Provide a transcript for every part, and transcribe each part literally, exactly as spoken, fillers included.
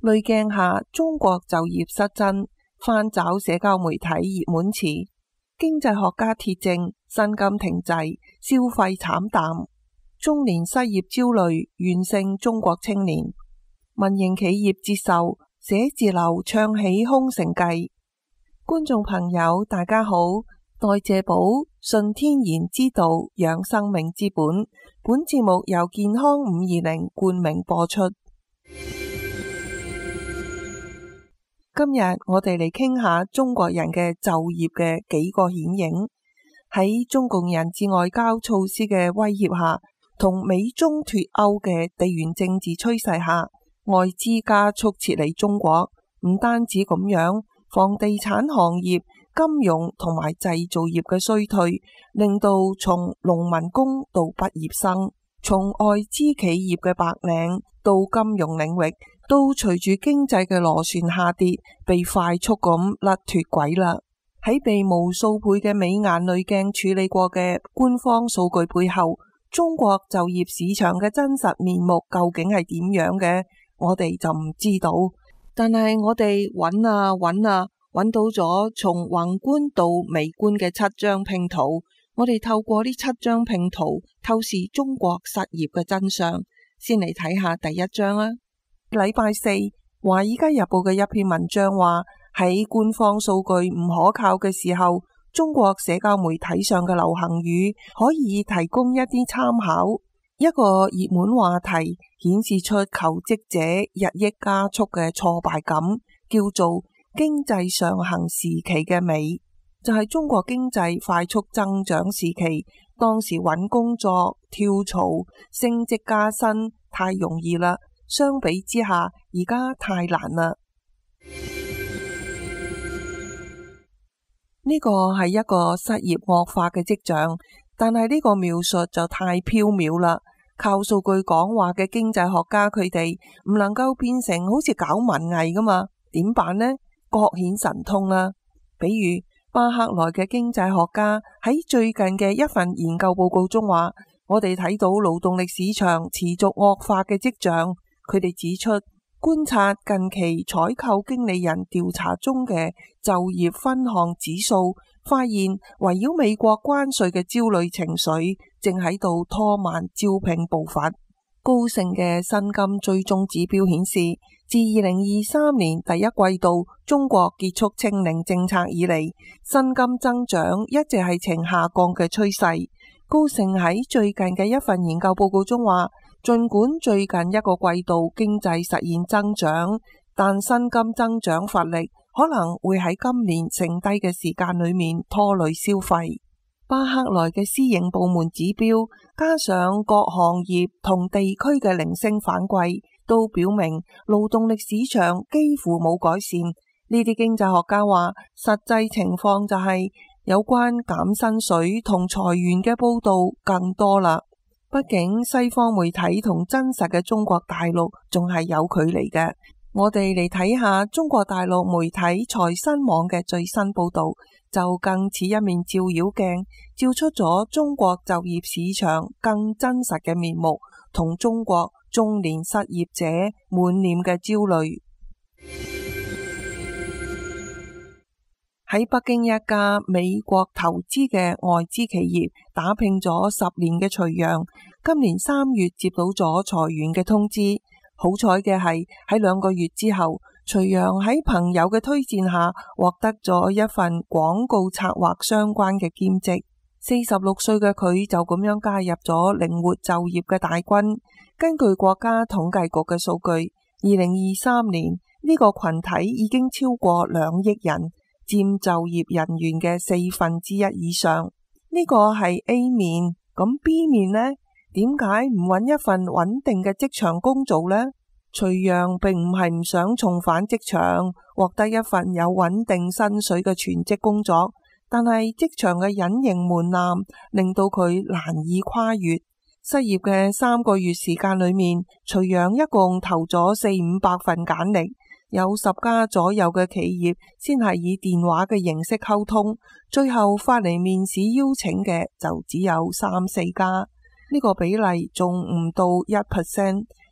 濾鏡下中國就業失真，翻找社交媒體熱門詞。經濟學家鐵證，薪金停滯，消費慘淡，中年失業焦慮遠勝中國青年。民營企業接受，寫字樓唱起空城計。觀眾朋友大家好，代謝寶順天然之道養生命之本，本節目由健康五二零冠名播出。今日我哋嚟傾下中國人嘅就業嘅幾個顯影。喺中共人治外交措施嘅威脅下，同美中脫歐嘅地緣政治趨勢下，外資加速撤離中國。唔單止咁樣，房地產行業、金融同埋製造業嘅衰退，令到從農民工到畢業生，從外資企業嘅白領到金融領域，都隨住經濟嘅螺旋下跌，被快速咁甩脫軌啦。喺被無數倍嘅美顏濾鏡處理過嘅官方數據背後，中國就業市場嘅真實面目究竟係點樣嘅，我哋就唔知道。但係我哋揾啊揾啊，揾到咗從宏觀到微觀嘅七張拼圖。我哋透過呢七張拼圖透視中國失業嘅真相。先嚟睇下第一張啦。禮拜四，《華爾街日報》嘅一篇文章話，喺官方數據唔可靠嘅時候，中國社交媒體上嘅流行語可以提供一啲參考。一個熱門話題顯示出求職者日益加速嘅挫敗感，叫做經濟上行時期嘅美，就係中國經濟快速增長時期。當時揾工作、跳槽、升職加薪太容易啦，相比之下而家太難啦。呢個係一個失業惡化嘅跡象，但係呢個描述就太飄渺啦。靠數據講話嘅經濟學家，佢哋唔能夠變成好似搞文藝噶嘛？點辦呢？各顯神通啦。比如巴克萊嘅經濟學家喺最近嘅一份研究報告中話，我哋睇到勞動力市場持續惡化嘅跡象。佢哋指出，觀察近期採購經理人調查中嘅就業分項指數，發現圍繞美國關稅嘅焦慮情緒正喺度拖慢招聘步伐。高盛嘅薪金追蹤指標顯示，自二零二三年第一季度中國結束清零政策以嚟，薪金增長一直係呈下降嘅趨勢。高盛喺最近嘅一份研究報告中話，儘管最近一個季度經濟實現增長，但薪金增長乏力，可能會喺今年剩低嘅時間裏面拖累消費。巴克萊嘅私營部門指標，加上各行業同地區嘅零星反饋，都表明勞動力市場幾乎冇改善。呢啲經濟學家話，實際情況就係有關減薪水同裁員嘅報道更多啦。畢竟西方媒體同真實嘅中國大陸仲係有距離嘅。我哋嚟睇下中國大陸媒體財新網嘅最新報道，就更似一面照妖鏡，照出咗中國就業市場更真實嘅面目，同中國中年失業者滿臉嘅焦慮。喺北京一家美國投資嘅外資企業打拼咗十年嘅徐陽，今年三月接到咗裁員嘅通知。好彩嘅係喺兩個月之後，徐陽喺朋友嘅推薦下獲得咗一份廣告策劃相關嘅兼職。四十六歲嘅佢就咁樣加入咗靈活就業嘅大軍。根據國家統計局嘅數據，二零二三年呢個群體已經超過兩億人，佔就業人員嘅四分之一以上。呢個係 A 面，咁 B 面呢？點解唔揾一份穩定嘅職場工做呢？徐陽並唔係唔想重返職場，獲得一份有穩定薪水嘅全職工作，但係職場嘅隱形門檻令到佢難以跨越。失業嘅三個月時間裏面，徐陽一共投咗四五百份簡歷，有十家左右嘅企業先係以電話嘅形式溝通，最後發嚟面試邀請嘅就只有三四家。呢個比例仲唔到一 percent，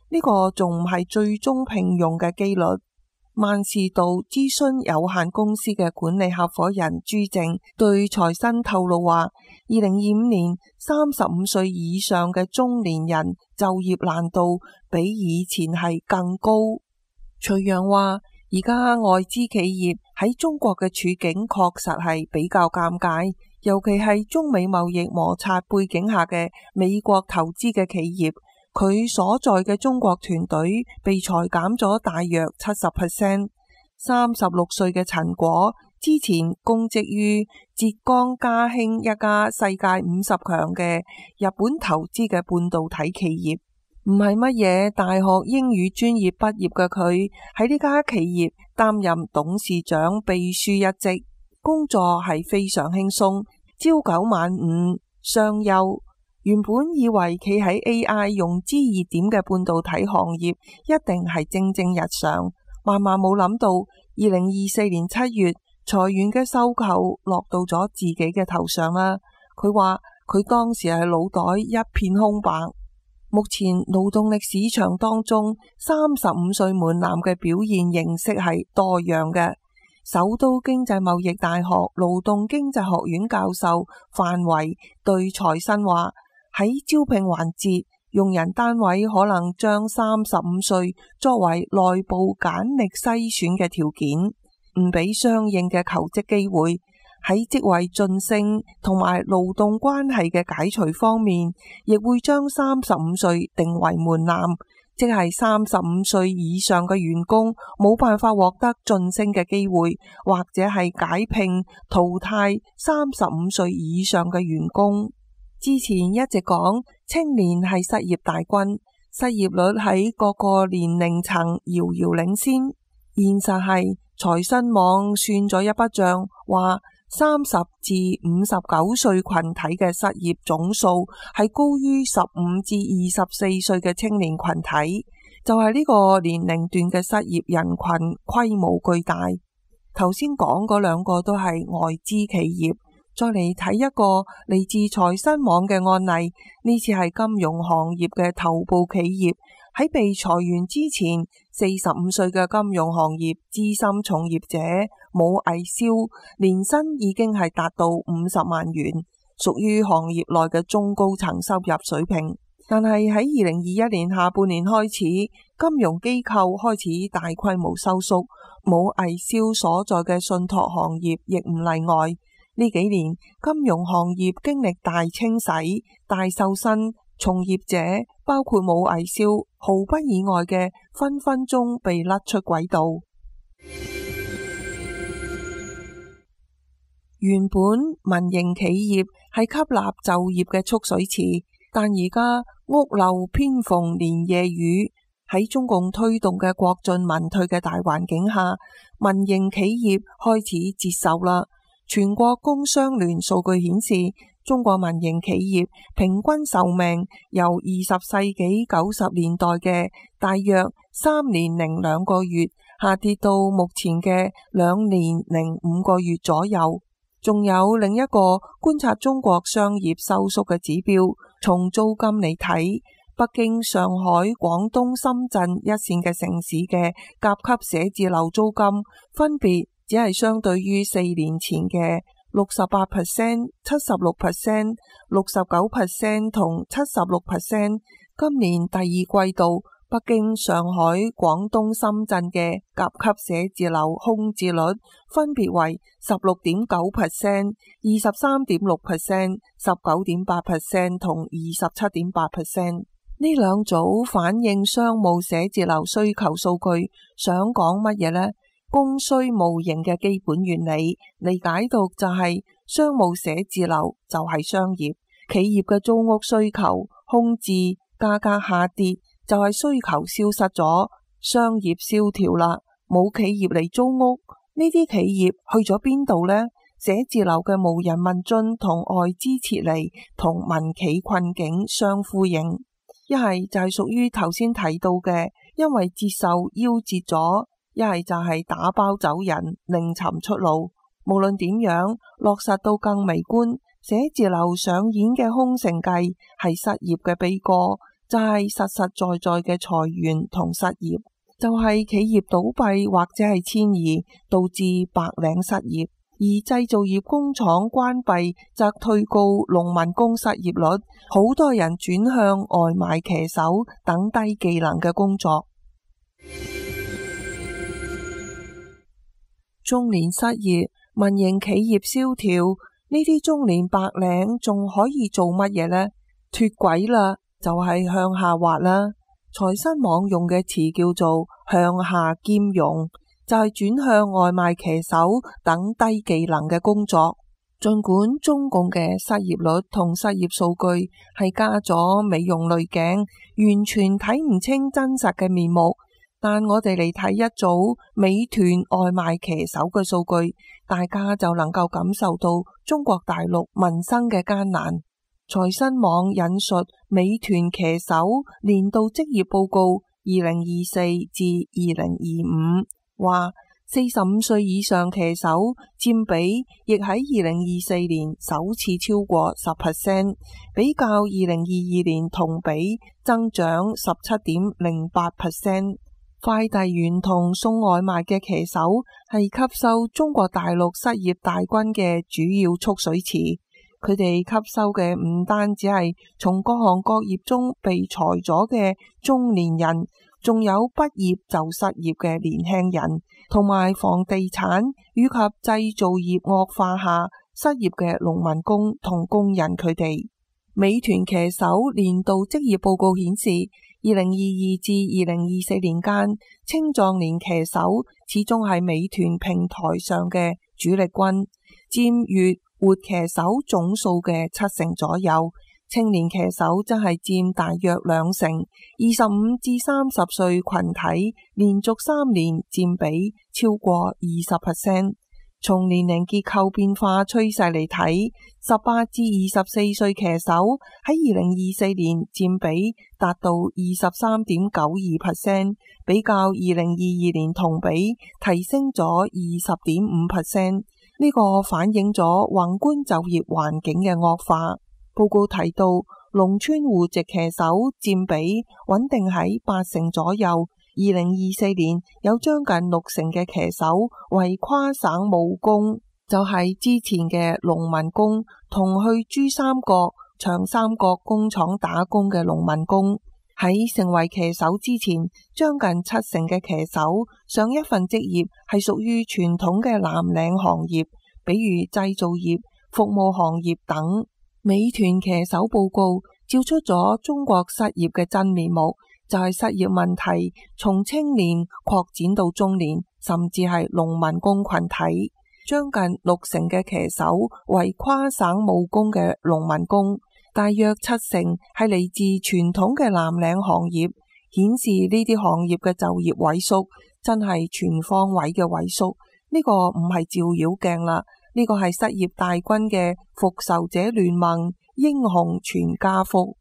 呢個仲唔係最終聘用嘅機率。萬事道諮詢有限公司嘅管理合夥人朱正對財新透露話，二零二五年三十五歲以上嘅中年人就業難度比以前係更高。徐陽話，而家外資企業喺中國嘅處境確實係比較尷尬，尤其係中美貿易摩擦背景下嘅美國投資嘅企業，佢所在嘅中國團隊被裁減咗大約七十 percent。三十六歲嘅陳果之前供職於浙江嘉興一家世界五十強嘅日本投資嘅半導體企業，唔係乜嘢大學英語專業畢業嘅佢，喺呢家企業擔任董事長秘書一職，工作係非常輕鬆，朝九晚五，雙休。原本以為企喺 A I 融資熱點嘅半導體行業一定係蒸蒸日上，萬萬冇諗到二零二四年七月裁員嘅收購落到咗自己嘅頭上啦。佢話佢當時係腦袋一片空白。目前勞動力市場當中，三十五歲門檻嘅表現形式係多樣嘅。首都經濟貿易大學勞動經濟學院教授范維對財新話，喺招聘環節，用人單位可能將三十五歲作為內部簡歷篩選嘅條件，唔俾相應嘅求職機會。喺職位晉升同埋勞動關係嘅解除方面，亦會將三十五歲定為門檻，即係三十五歲以上嘅員工冇辦法獲得晉升嘅機會，或者係解聘淘汰三十五歲以上嘅員工。之前一直講青年係失業大軍，失業率喺各個年齡層遙遙領先。現實係財新網算咗一筆賬，話三十至五十九歲群體嘅失業總數係高於十五至二十四歲嘅青年群體，就係呢個年齡段嘅失業人群規模巨大。頭先講嗰兩個都係外資企業。再嚟睇一個嚟自財新網嘅案例，呢次係金融行業嘅頭部企業，喺被裁員之前，四十五歲嘅金融行業資深從業者武毅蕭，年薪已經係達到五十萬元，屬於行業內嘅中高層收入水平。但係喺二零二一年下半年開始，金融機構開始大規模收縮，武毅蕭所在嘅信託行業亦唔例外。呢幾年金融行業經歷大清洗、大瘦身，從業者包括武毅蕭毫不意外嘅分分鐘被甩出軌道。原本民營企業係吸納就業嘅蓄水池，但而家屋漏偏逢連夜雨，喺中共推動嘅國進民退嘅大環境下，民營企業開始折壽啦。全國工商聯數據顯示，中國民營企業平均壽命由二十世紀九十年代嘅大約三年零兩個月，下跌到目前嘅兩年零五個月左右。仲有另一個觀察中國商業收縮嘅指標，從租金嚟睇，北京、上海、廣東、深圳一線嘅城市嘅甲級寫字樓租金分別只係相對於四年前嘅六十八 percent、七十六 percent、六十九 percent 同七十六 percent。今年第二季度，北京、上海、廣東、深圳嘅甲級寫字樓空置率分別為十六點九 percent、二十三點六 percent、十九點八 percent 同二十七點八 percent。呢兩組反映商務寫字樓需求數據，想講乜嘢呢？供需無形嘅基本原理，理解到就係商務寫字樓就係商業，企業嘅租屋需求空置，價格下跌就係需求消失咗，商業蕭條啦，冇企業嚟租屋，呢啲企業去咗邊度呢？寫字樓嘅無人問津同外資撤離同民企困境相呼應，一係就係屬於頭先提到嘅，因為折壽夭折咗。一係就係打包走人，另尋出路。無論點樣，落實到更微觀，寫字樓上演嘅空城計係失業嘅悲歌， 就係實實在在嘅裁員同失業，就係企業倒閉或者係遷移，導致白領失業。而製造業工廠關閉則推高農民工失業率，好多人轉向外賣騎手等低技能嘅工作。中年失業，民營企業蕭條，呢啲中年白領仲可以做乜嘢呢？脫軌啦，就係向下滑啦。財新網用嘅詞叫做向下兼容，就係轉向外賣騎手等低技能嘅工作。儘管中共嘅失業率同失業數據係加咗美容濾鏡，完全睇唔清真實嘅面目，但我哋嚟睇一組美團外賣騎手嘅數據，大家就能夠感受到中國大陸民生嘅艱難。財新網引述美團騎手年度職業報告二零二四至二零二五話，四十五歲以上騎手佔比亦喺二零二四年首次超過十 percent， 比較二零二二年同比增長十七點零八 percent。快遞員同送外賣嘅騎手係吸收中國大陸失業大軍嘅主要蓄水池，佢哋吸收嘅唔單止係從各行各業中被裁咗嘅中年人，仲有畢業就失業嘅年輕人，同埋房地產以及製造業惡化下失業嘅農民工同工人佢哋。美團騎手年度職業報告顯示，二零二二至二零二四年間，青壯年騎手始終係美團平台上嘅主力軍，佔月活騎手總數嘅七成左右。青年騎手真係佔大約兩成。二十五至三十歲群體連續三年佔比超過二十 percent。從年齡結構變化趨勢嚟睇，十八至二十四歲騎手喺二零二四年佔比達到二十三點九二 percent， 比較二零二二年同比提升咗二十點五 percent。呢個反映咗宏觀就業環境嘅惡化。報告提到，農村戶籍騎手佔比穩定喺八成左右。二零二四年有將近六成嘅騎手為跨省務工，就係、是、之前嘅農民工同去珠三角、長三角工廠打工嘅農民工。喺成為騎手之前，將近七成嘅騎手上一份職業係屬於傳統嘅藍領行業，比如製造業、服務行業等。美團騎手報告照出咗中國失業嘅真面目，就係失業問題從青年擴展到中年，甚至係農民工群體。將近六成嘅騎手為跨省務工嘅農民工，大約七成係嚟自傳統嘅藍領行業，顯示呢啲行業嘅就業萎縮真係全方位嘅萎縮。呢、這個唔係照妖鏡啦，呢、這個係失業大軍嘅復仇者聯盟，英雄全家福。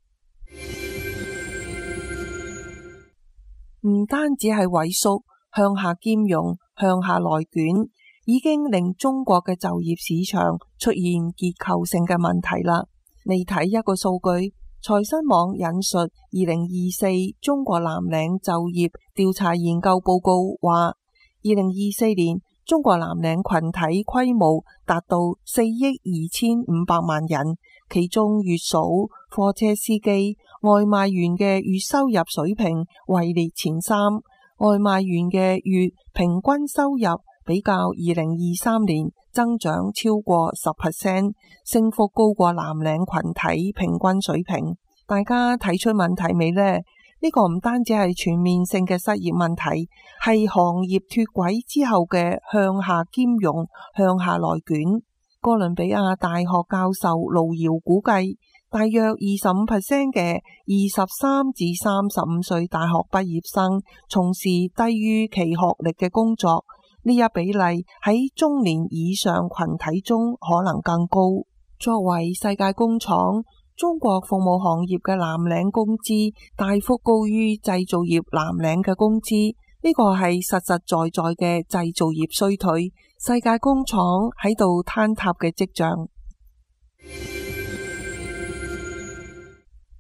唔單止係萎縮，向下兼容、向下內捲，已經令中國嘅就業市場出現結構性嘅問題啦。嚟睇一個數據，財新網引述二零二四中國藍領就業調查研究報告話，二零二四年中國藍領群體規模達到四億二千五百萬人，其中月數貨車司機、外賣員嘅月收入水平位列前三，外賣員嘅月平均收入比較二零二三年增長超過十 percent， 升幅高過藍領群體平均水平。大家睇出問題未呢？呢個唔單止係全面性嘅失業問題，係行業脫軌之後嘅向下兼容、向下內捲。哥倫比亞大學教授盧堯估計，大約二十五 percent 嘅二十三至三十五歲大學畢業生從事低於其學歷嘅工作，呢一比例喺中年以上群體中可能更高。作為世界工廠，中國服務行業嘅藍領工資大幅高於製造業藍領嘅工資，呢個係實實在在嘅製造業衰退，世界工廠喺度坍塌嘅跡象。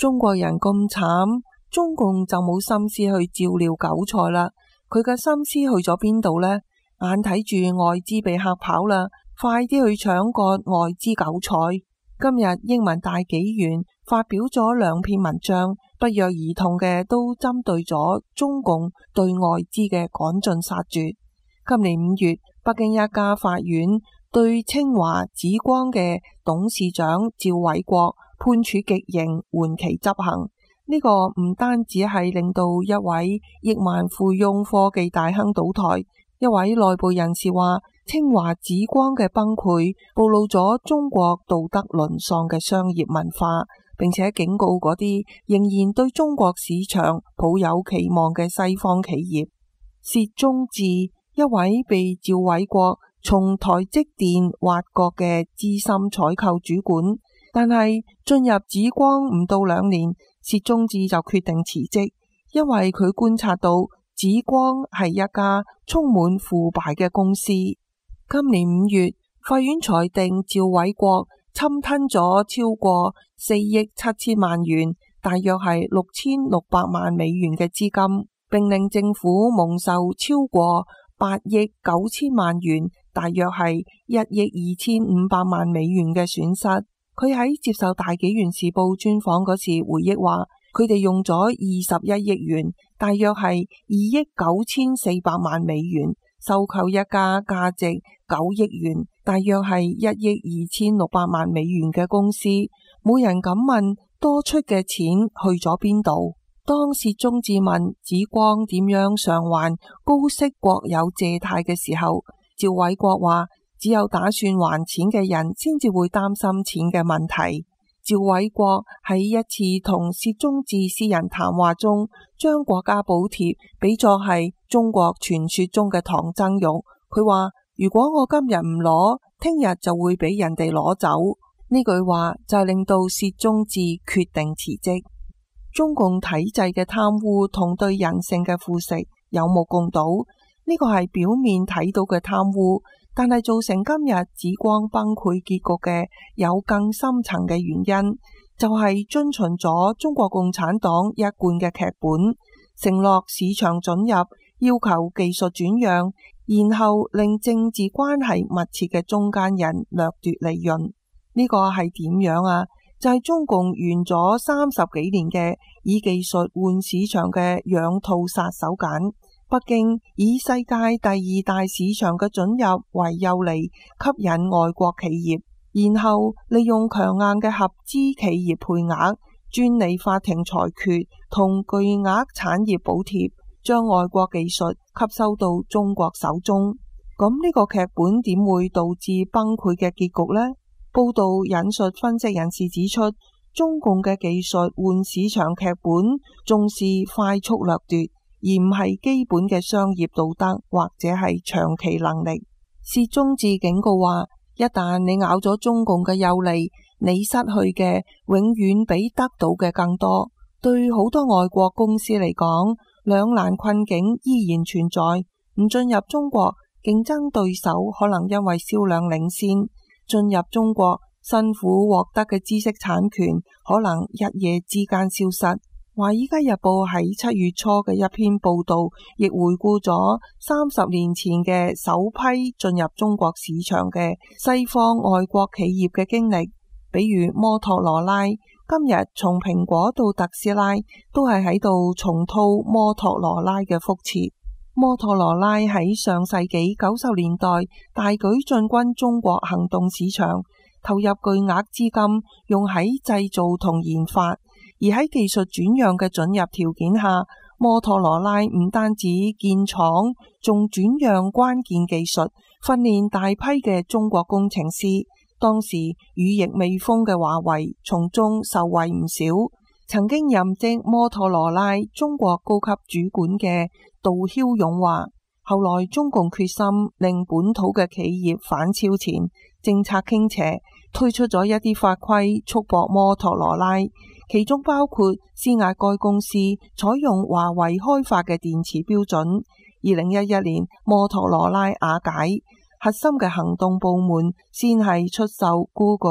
中國人咁慘，中共就冇心思去照料韭菜啦。佢嘅心思去咗邊度呢？眼睇住外資被嚇跑啦，快啲去搶割外資韭菜。今日英文大紀元發表咗兩篇文章，不約而同嘅都針對咗中共對外資嘅趕盡殺絕。今年五月，北京一家法院對清華紫光嘅董事長趙偉國判處極刑，緩期執行。呢、這個唔單止係令到一位億萬富翁科技大亨倒台，一位內部人士話，清華紫光嘅崩潰暴露咗中國道德淪喪嘅商業文化，並且警告嗰啲仍然對中國市場抱有期望嘅西方企業。薛宗志，一位被趙偉國從台積電挖角嘅資深採購主管，但係進入紫光唔到兩年，薛宗志就決定辭職，因為佢觀察到紫光係一家充滿腐敗嘅公司。今年五月，法院裁定趙偉國侵吞咗超過四億七千萬元，大約係六千六百萬美元嘅資金，並令政府蒙受超過八億九千萬元，大約係一億二千五百萬美元嘅損失。佢喺接受大紀元時報專訪嗰時回憶話，佢哋用咗二十一億元，大約係二億九千四百萬美元，收購一家價值九億元，大約係一億二千六百萬美元嘅公司。冇人敢問多出嘅錢去咗邊度。當薛宗志問紫光點樣償還高息國有借貸嘅時候，趙偉國話，只有打算還錢嘅人先至會擔心錢嘅問題。趙偉國喺一次同薛宗志私人談話中，將國家補貼比作係中國傳說中嘅唐僧肉。佢話，如果我今日唔攞，聽日就會俾人哋攞走。呢句話就係令到薛宗志決定辭職。中共體制嘅貪污同對人性嘅腐蝕有目共睹，呢個係表面睇到嘅貪污，但係造成今日紫光崩潰結局嘅有更深層嘅原因，就係遵循咗中國共產黨一貫嘅劇本，承諾市場准入，要求技術轉讓，然後令政治關係密切嘅中間人掠奪利潤。呢個係點樣啊？就係中共沿咗三十幾年嘅以技術換市場嘅養套殺手鐧。北京以世界第二大市場嘅准入為誘餌，吸引外國企業，然後利用強硬嘅合資企業配額、專利法庭裁決同巨額產業補貼，將外國技術吸收到中國手中。咁呢個劇本點會導致崩潰嘅結局呢？報道引述分析人士指出，中共嘅技術換市場劇本重視快速掠奪，而唔係基本嘅商業道德或者係長期能力。薛宗志警告話，一旦你咬咗中共嘅誘餌，你失去嘅永遠比得到嘅更多。對好多外國公司嚟講，兩難困境依然存在。唔進入中國，競爭對手可能因為銷量領先；進入中國，辛苦獲得嘅知識產權可能一夜之間消失。華爾街日報喺七月初嘅一篇報道，亦回顧咗三十年前嘅首批進入中國市場嘅西方外國企業嘅經歷，比如摩托羅拉，今日從蘋果到特斯拉都係喺度重蹈摩托羅拉嘅覆轍。摩托羅拉喺上世紀九十年代大舉進軍中國行動市場，投入巨額資金用喺製造同研發，而喺技術轉讓嘅准入條件下，摩托羅拉唔單止建廠，仲轉讓關鍵技術，訓練大批嘅中國工程師。當時羽翼未豐嘅華為從中受惠唔少。曾經任職摩托羅拉中國高級主管嘅杜驍勇話，後來中共決心令本土嘅企業反超前，政策傾斜，推出咗一啲法規束縛摩托羅拉，其中包括施壓該公司採用華為開發嘅電池標準。二零一一年，摩托羅拉瓦解，核心嘅行動部門先係出售 Google，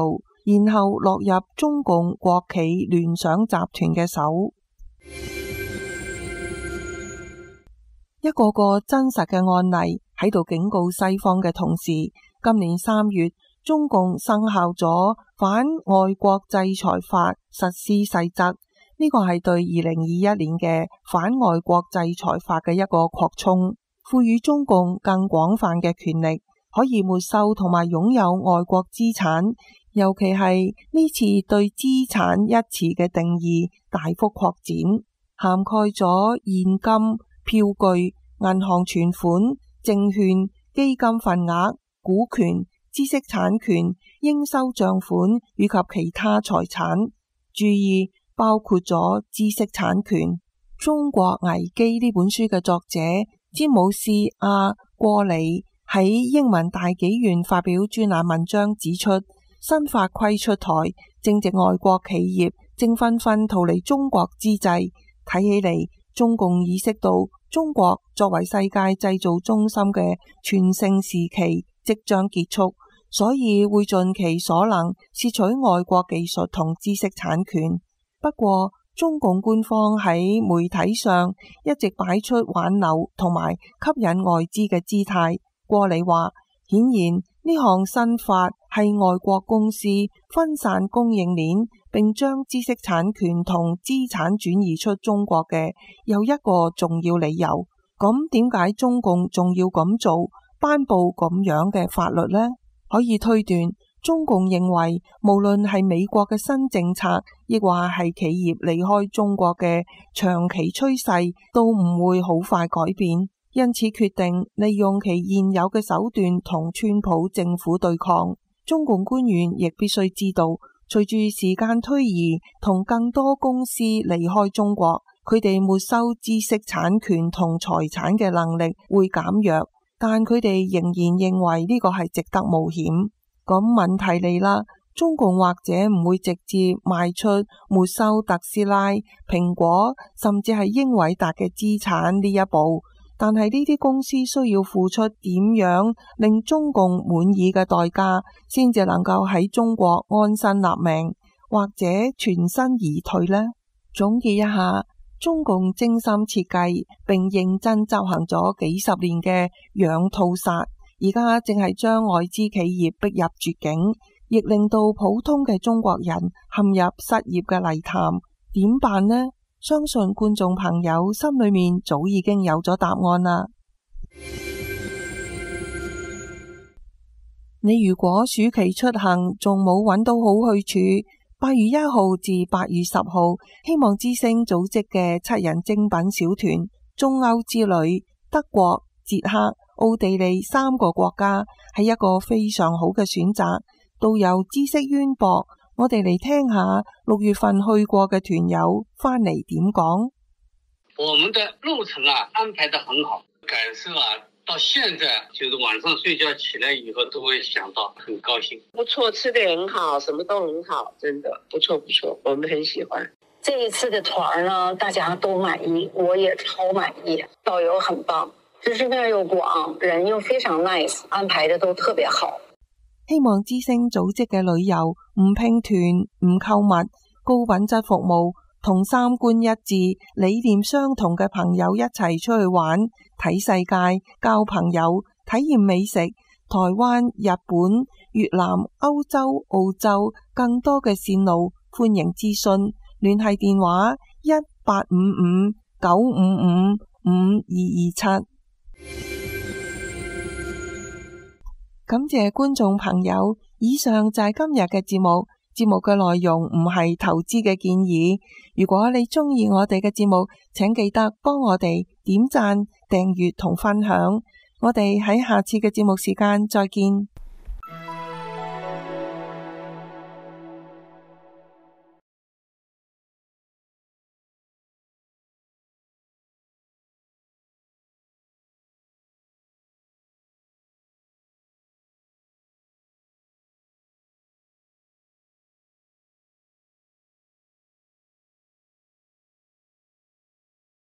然後落入中共國企聯想集團嘅手。一個個真實嘅案例喺度警告西方嘅同時，今年三月中共生效咗反外國制裁法實施細則，呢個係對二零二一年嘅反外國制裁法嘅一個擴充，賦予中共更廣泛嘅權力，可以沒收同埋擁有外國資產，尤其係呢次對資產一詞嘅定義大幅擴展，涵蓋咗現金、票據、銀行存款、證券、基金份額、股權、知識產權、應收賬款以及其他財產。注意，包括咗知識產權。《中國危機》呢本書嘅作者詹姆斯·阿過里喺英文大紀元發表專欄文章指出，新法規出台，正值外國企業正紛紛逃離中國之際，睇起嚟中共意識到中國作為世界製造中心嘅全盛時期即將結束，所以會盡其所能竊取外國技術同知識產權。不過，中共官方喺媒體上一直擺出挽留同埋吸引外資嘅姿態。過里話，顯然呢項新法係外國公司分散供應鏈，並將知識產權同資產轉移出中國嘅又一個重要理由。咁點解中共仲要咁做，頒布咁樣嘅法律呢？可以推斷，中共認為無論係美國嘅新政策，亦或係企業離開中國嘅長期趨勢，都唔會好快改變，因此決定利用其現有嘅手段同川普政府對抗。中共官員亦必須知道，隨住時間推移，同更多公司離開中國，佢哋沒收知識產權同財產嘅能力會減弱，但佢哋仍然認為呢個係值得冒險。咁問題嚟啦，中共或者唔會直接邁出沒收特斯拉、蘋果甚至係英偉達嘅資產呢一步，但係呢啲公司需要付出點樣令中共滿意嘅代價，先至能夠喺中國安身立命，或者全身而退呢？總結一下，中共精心設計並認真執行咗幾十年嘅養套殺，而家正係將外資企業逼入絕境，亦令到普通嘅中國人陷入失業嘅泥潭。點辦呢？相信觀眾朋友心裏面早已經有咗答案啦。你如果暑期出行仲冇揾到好去處，八月一號至八月十號，希望之聲組織嘅七人精品小團中歐之旅，德國、捷克、奧地利三個國家係一個非常好嘅選擇。導遊知識淵博，我哋嚟聽下六月份去過嘅團友翻嚟點講。 我們的路程啊安排得很好，感受啊到現在就是晚上睡覺起來以後都會想到，很高興。 不錯，吃得很好，什麼都很好，真的不錯不錯，我們很喜歡。這一次的團呢，大家都滿意，我也超滿意，導遊很棒，知識面又廣，人又非常 nice， 安排得都特別好。 希望之聲組織嘅旅遊唔拼團唔購物，高品質服務，同三觀一致、理念相同嘅朋友一齊出去玩、睇世界、交朋友、體驗美食。台灣、日本、越南、歐洲、澳洲更多嘅線路，歡迎諮詢，聯繫電話一八五五九五五五二二七。感謝觀眾朋友，以上就係今日嘅節目。節目嘅內容唔係投資嘅建議。如果你鍾意我哋嘅節目，請記得幫我哋點讚、訂閱同分享。我哋喺下次嘅節目時間再見。